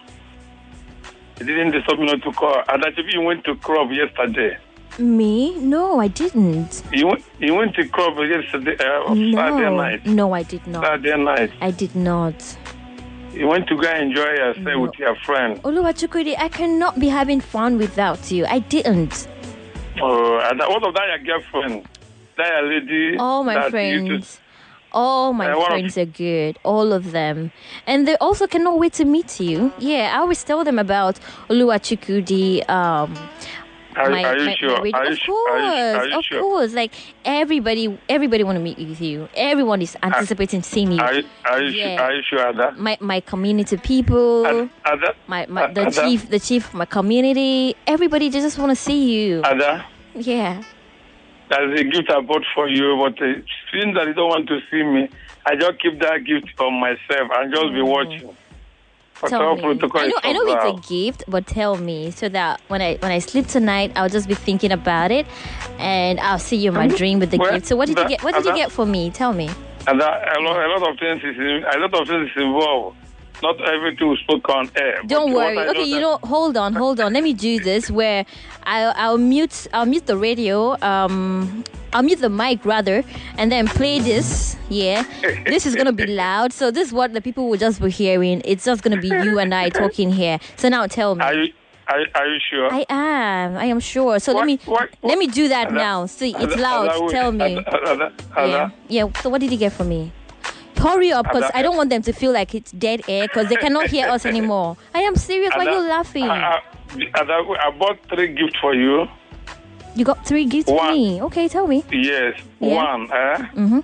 It didn't disturb me not to call. And that if you went to Crop yesterday, Me? No, I didn't. you went you went to Crop yesterday uh, Saturday No, night. no, I did not. Saturday night. I did not. You went to go and enjoy yourself No. with your friend. Oluwachukwudi, I cannot be having fun without you. I didn't. Oh, and that, what of that your girlfriend? That your lady. All my that you used friends. All my Uh, one of- friends are good. All of them. And they also cannot wait to meet you. Yeah, I always tell them about Oluwachukwudi, um, To, are, my, are you my, sure? my radio. Are you, Of su- are you, course, are you of sure? course. Like everybody, everybody want to meet with you. Everyone is anticipating seeing you. Are you, are you, Yeah. su- are you sure of that? My my community people, Ada, Ada, my, my the Ada, chief, the chief of my community. Everybody they just want to see you. Ada, Yeah. there's a gift I bought for you, but uh, since that you don't want to see me, I just keep that gift on myself and just be watching. But Tell all me. protocol I know, is I know it's observed. a gift, but tell me so that when I when I sleep tonight, I'll just be thinking about it, and I'll see you in my dream with the Well, gift. So what did you that- get? What did you that- get for me? Tell me. And that, a, lot, a lot of things is in, a lot of things is involved. Not everything we spoke on air. but Don't what worry. I Okay, you that- know, hold on, hold on. Let me do this where I'll I'll mute I'll mute the radio. Um, I'll mute the mic rather, and then play this. Yeah, this is gonna be loud. So this is what the people will just be hearing. It's just gonna be you and I talking here. So now tell me. Are you, are, are you sure? I am. I am sure. So let What- me what- let what- me do that Ada, now. See, it's Ada, loud. Ada, wait. Tell me. Ada, Ada, Ada, Yeah. Yeah. So what did you get for me? Hurry up, because Ada- I don't want them to feel like it's dead air, because they cannot hear us anymore. I am serious. Why are you Ada, laughing? I, I, Ada, I bought three gifts for you. You got three gifts for One. me. Okay, tell me. Yes. Yeah. One, eh? Mhm.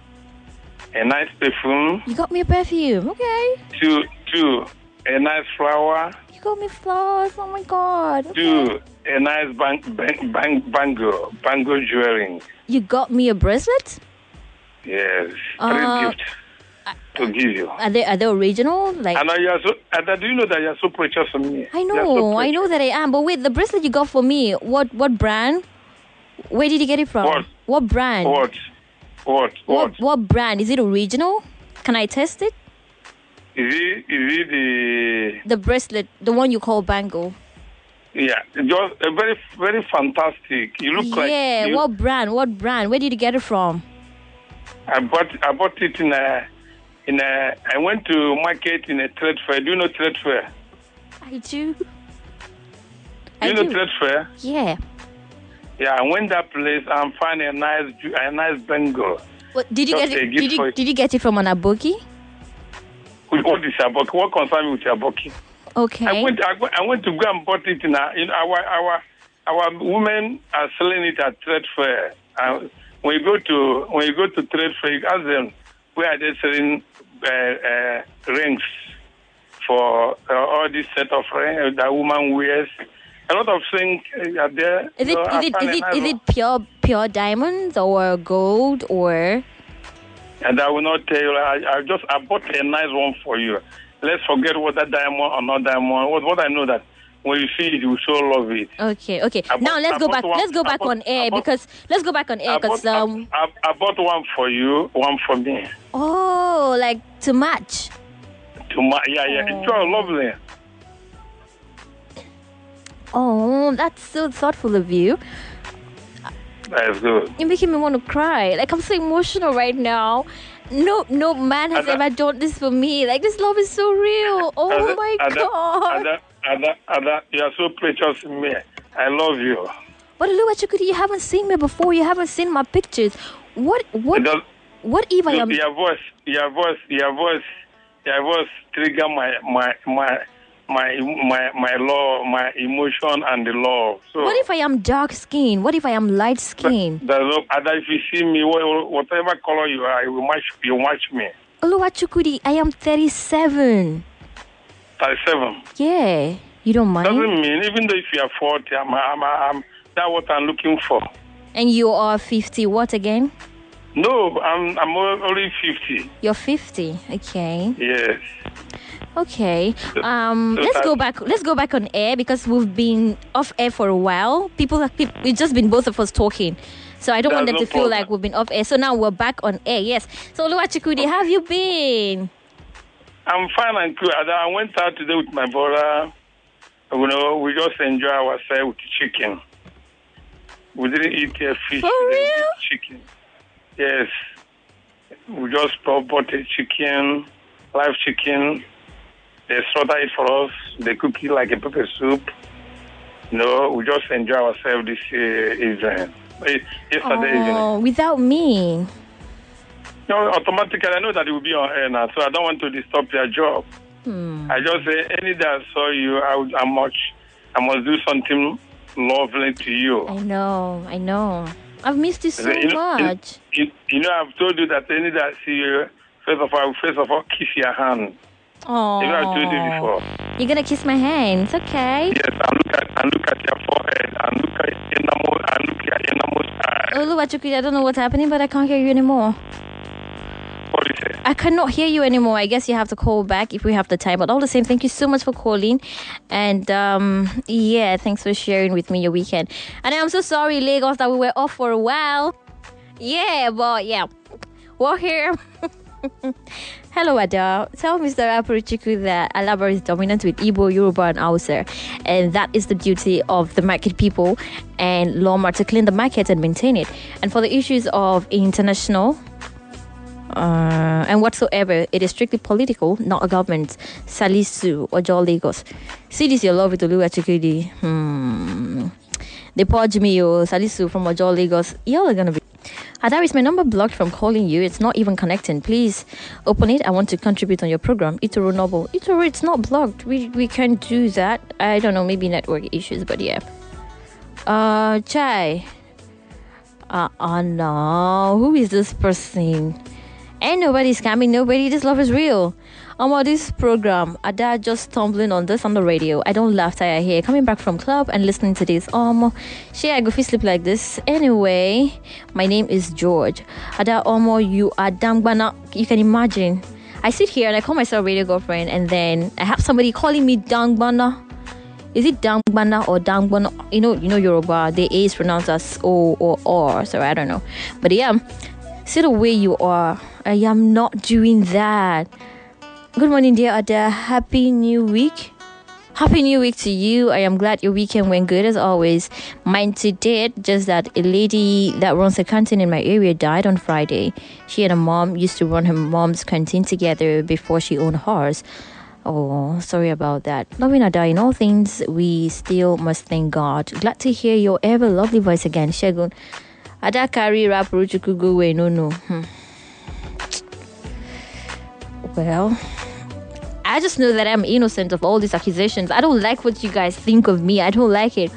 A nice perfume. You got me a perfume. Okay. Two, two, a nice flower. You got me flowers. Oh my god. Okay. Two, a nice bang, bang, bang, bangle, bangle jewelry. You got me a bracelet. Yes, Uh, three gifts to give you. Are they are they original? Like And you are so, and do you know that you are so precious to me? I You are so know, I precious. know that I am. But wait, the bracelet you got for me, what what brand? Where did you get it from? What? What brand? What? What? What? What what brand? Is it original? Can I test it? Is it? Is it the? The bracelet, the one you call bangle. Yeah, just a very, very fantastic. You look like. Yeah, you- what brand? What brand? Where did you get it from? I bought. I bought it in a. In a. I went to market in a trade fair. Do you know trade fair? I do. Do I you know do. trade fair? Yeah. Yeah, I went that place and found a nice, ju- a nice bangle. What did you Just get a it? gift Did for you you. did you get it from an aboki? What is Aboki? What concerns me with Aboki? Okay. I went. I, went- I went to go and bought it in a, in our our our women are selling it at trade fair. And when you go to when you go to trade fair, you ask them where are they selling uh, uh, rings for uh, all this set of rings that woman wears. A lot of things uh, are there. Is it So I is it found is a it nice is one. it pure pure diamonds or gold or And I will not tell you. I, I just I bought a nice one for you. Let's forget what that diamond or not diamond. What what I know that when you see it, you so love it. Okay, okay. I now bought- let's I go bought back. one- let's go I back bought- on air I bought- because let's go back on air I because bought, um. I, I, I bought one for you, one for me. Oh, like to match. To my, yeah, yeah. Oh. It's so lovely. Oh, that's so thoughtful of you. That's good. You're making me want to cry. Like I'm so emotional right now. No, no man has Ada- ever done this for me. Like this love is so real. Oh Ada- my Ada- god. Ada, Ada, Ada, you are so precious in me. I love you. But Oluwachukudi, you haven't seen me before. You haven't seen my pictures. What? What? It does- What if I am? Your voice, your voice, your voice, your voice trigger my my my my my my love, my emotion and the love. So What if I am dark skin? What if I am light skin? there's no, Ada, if you see me, wha- whatever color you are, you match you match me. Oluwachukudi, I am thirty-seven. Thirty-seven. Yeah, you don't mind? Doesn't mean even though if you are forty, I'm I'm, I'm that's what I'm looking for. And you are fifty. What again? No, I'm I'm only fifty. You're fifty. Okay. Yes. Okay. Um. so Let's that- go back. Let's go back on air because we've been off air for a while. People have. peop- It's just been both of us talking. So I don't want There's them no to feel problem. like we've been off air. So now we're back on air. Yes. So Oluwachukudi, how have you been? I'm fine and cool. I I went out today with my brother. You know, we just enjoy ourselves with chicken. We didn't eat uh, fish. For we didn't real? eat chicken. Yes. We just bought bought a chicken, live chicken. They slaughter it for us. They cook it like a pepper soup. You know, we just enjoy ourselves this uh, evening. Eh, Yesterday evening. Oh, without me. No, automatically, I know that it will be on air now, so I don't want to disturb your job. Hmm. I just say, any day I saw you, I, would, I, much, I must do something lovely to you. I know. I know. I've missed you so You know, much. You, you know, I've told you that any day I see you, first of all, I will first of all kiss your hand. Oh. You know, I've told you before. You're gonna kiss my hands, okay? Yes, and look at, and look at your forehead, and look at your enamel, and look at your enamel eye. Oluwachukudi, I don't know what's happening, but I can't hear you anymore. What do you say? I cannot hear you anymore. I guess you have to call back if we have the time. But all the same, thank you so much for calling. And um, yeah, thanks for sharing with me your weekend. And I'm so sorry, Lagos, that we were off for a while. Yeah, but yeah, we're here. Hello, Ada. Tell Mister Apurichiku that Alaba is dominant with Igbo, Yoruba, and Hausa. And that is the duty of the market people and Lawma to clean the market and maintain it. And for the issues of international uh, and whatsoever, it is strictly political, not a government. Salisu, Ojo Lagos. See this, your love with Oluwachukudi. Hmm. They purge me, yo. Salisu from Ojo Lagos. Y'all are gonna be. Ada, is my number blocked from calling you? It's not even connecting. Please open it. I want to contribute on your program. Itoro Noble. Itoro, it's not blocked. We we can't do that. I don't know, maybe network issues, but yeah. Uh, Chai. Uh, uh no. Who is this person? Ain't nobody scamming nobody. This love is real. Um, on this program, Ada just stumbling on this on the radio. I don't laugh till I hear. Coming back from club and listening to this. Um, she I go feel sleep like this. Anyway, my name is George. Ada Omo, you are dangbana. You can imagine. I sit here and I call myself radio girlfriend, and then I have somebody calling me dangbana. Is it dangbana or dangbana? You know, you know Yoruba. The A is pronounced as O or R, so I don't know. But yeah, see the way you are. I am not doing that. Good morning, dear Ada. Happy New Week. Happy New Week to you. I am glad your weekend went good as always. Mine too did. Just that a lady that runs a canteen in my area died on Friday. She and her mom used to run her mom's canteen together before she owned hers. Oh, sorry about that. Loving Ada, in all things, we still must thank God. Glad to hear your ever lovely voice again, Shegun. Ada carry rap ruchukugu we no no. Hmm. Well, I just know that I'm innocent of all these accusations. I don't like what you guys think of me. I don't like it.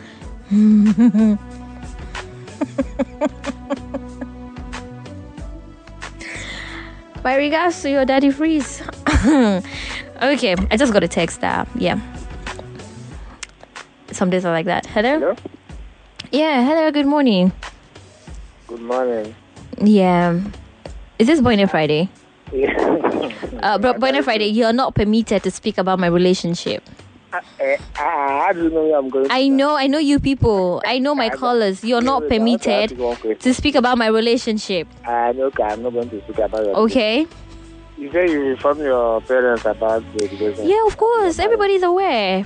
My regards to your daddy freeze. Okay, I just got a text that. Yeah. Some days are like that. Hello? Hello? Yeah, hello, good morning. Good morning. Yeah. Is this Boyne Friday? Yeah. Uh, bro, Boyne Friday, you're not permitted to speak about my relationship. Uh, uh, how do you know where I'm going? I know, I know you people. I know my callers. You're not permitted to speak about my relationship. Uh, no, okay, I'm not going to speak about your Okay. You say you inform your parents about the relationship. Yeah, of course. Everybody's aware.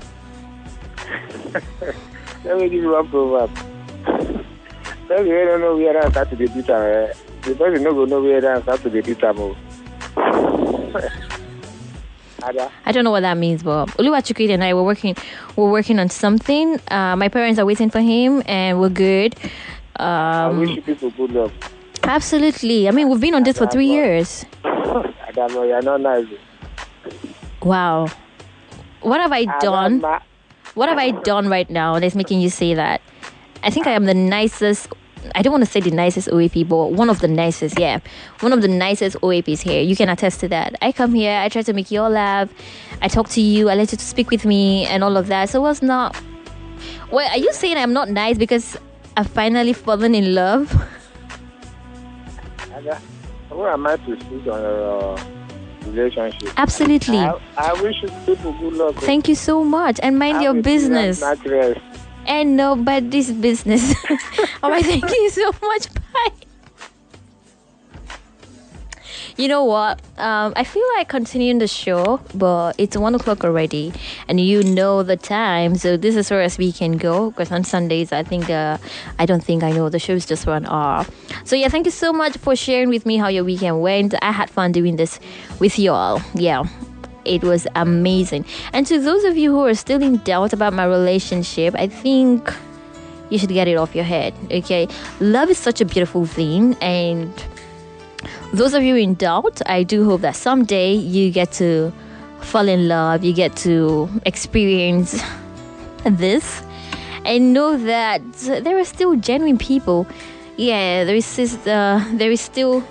Let me give you one proverb. Tell you don't know where I start to the detail. The person don't know where I start to the detail. I don't know what that means, but Oluwachukwu and I were working, we're working on something. Uh, my parents are waiting for him, and we're good. Um, I wish you people good luck. Absolutely. I mean, we've been on this for three years. Adamo, you're not nice. Wow. What have I done? What have I done right now that's making you say that? I think I am the nicest. I don't want to say the nicest O A P, but one of the nicest, yeah. One of the nicest O A Ps here. You can attest to that. I come here, I try to make you all laugh. I talk to you, I let you to speak with me and all of that. So what's not... Well, are you saying I'm not nice because I've finally fallen in love? Who am I to speak on your uh, relationship? Absolutely. I, I wish you people good luck. Thank you so much. And mind I your wish business. you not rest. And nobody's business. All right, thank you so much. Bye. You know what? Um, I feel like continuing the show, but it's one o'clock already, and you know the time. So this is where as we can go. Because on Sundays, I think uh, I don't think I know the show's just for an hour. So yeah, thank you so much for sharing with me how your weekend went. I had fun doing this with you all. Yeah. It was amazing. And to those of you who are still in doubt about my relationship, I think you should get it off your head, okay? Love is such a beautiful thing, and those of you in doubt, I do hope that someday you get to fall in love, you get to experience this, and know that there are still genuine people. Yeah, there is this, uh, there is still...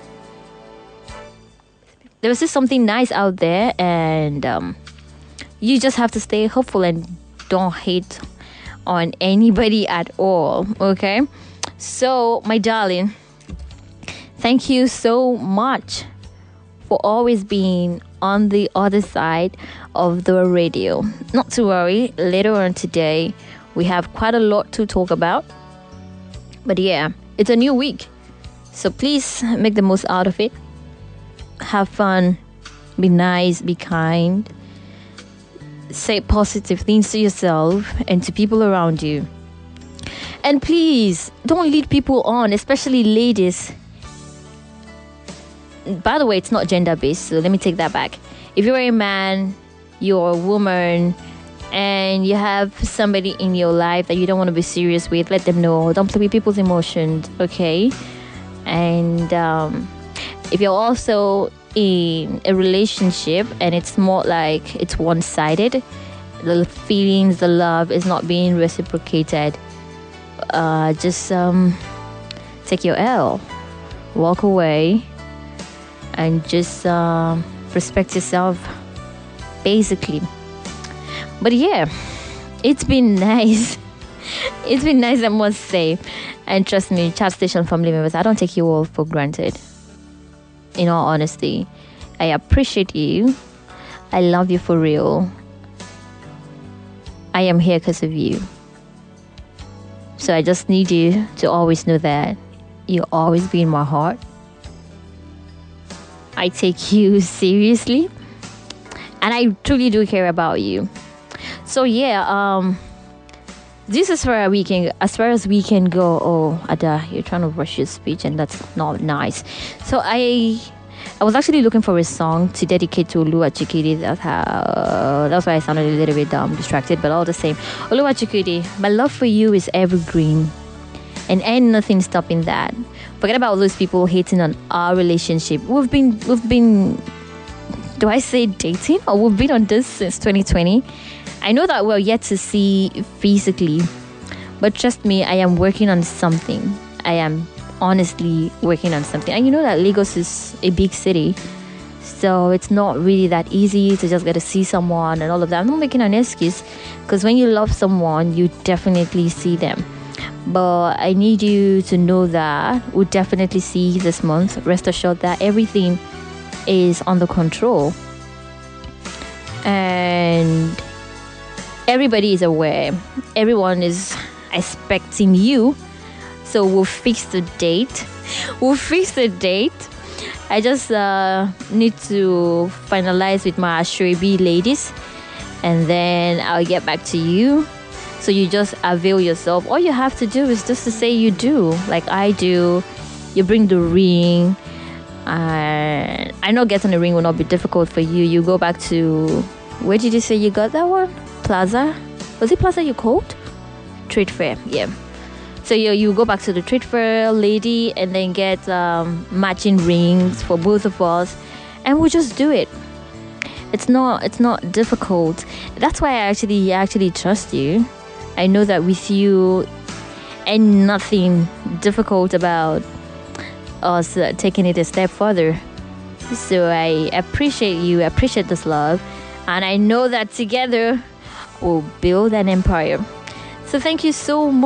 There was just something nice out there, and um, you just have to stay hopeful and don't hate on anybody at all, okay? So, my darling, thank you so much for always being on the other side of the radio. Not to worry, later on today, we have quite a lot to talk about. But yeah, it's a new week, so please make the most out of it. Have fun, be nice, be kind, say positive things to yourself and to people around you. And please don't lead people on, especially ladies. By the way, it's not gender based, so let me take that back. If you're a man, you're a woman, and you have somebody in your life that you don't want to be serious with, let them know. Don't play with people's emotions, okay? And um if you're also in a relationship and it's more like it's one-sided, the feelings, the love is not being reciprocated, uh, just um, take your L, walk away, and just uh, respect yourself, basically. But yeah, it's been nice. It's been nice, I must say. And trust me, Chat Station family members, I don't take you all for granted. In all honesty, I appreciate you. I love you for real. I am here because of you. So I just need you to always know that you'll always be in my heart. I take you seriously, and I truly do care about you. So yeah, um, this is where we can, as far as we can go. Oh, Ada, you're trying to rush your speech, and that's not nice. So I, I was actually looking for a song to dedicate to Oluwachukwu. That's how. That's why I sounded a little bit um distracted, but all the same, Oluwachukwu, my love for you is evergreen, and ain't nothing stopping that. Forget about all those people hating on our relationship. We've been, we've been. Do I say dating, or we've been on this since twenty twenty? I know that we're yet to see physically, but trust me, I am working on something. I am honestly working on something. And you know that Lagos is a big city, so it's not really that easy to just get to see someone and all of that. I'm not making an excuse, because when you love someone, you definitely see them. but I need you to know that we'll definitely see this month. Rest assured that everything is under control. And everybody is aware. Everyone is expecting you. So we'll fix the date. We'll fix the date. I just uh, need to finalize with my Ashwebi ladies, and then I'll get back to you. So you just avail yourself. All you have to do is just to say you do, like I do. You bring the ring. And I know getting a ring will not be difficult for you. You go back to, where did you say you got that one? Plaza? Was it Plaza you called? Trade fair, yeah. So you you go back to the trade fair lady and then get um, matching rings for both of us, and we'll just do it. It's not it's not difficult. That's why I actually actually trust you. I know that with you, ain't nothing difficult about us uh, taking it a step further. So I appreciate you, appreciate this love, and I know that together we'll build an empire. So thank you so much.